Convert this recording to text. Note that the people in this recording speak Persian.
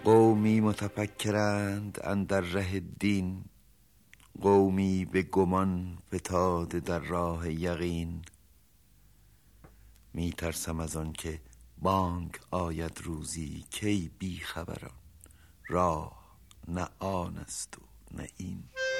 قومی متفکرند اندر ره دین، قومی به گمان فتاده در راه یقین. می ترسم از آن که بانگ آید روزی، کی بی خبران راه نه آن است و نه این.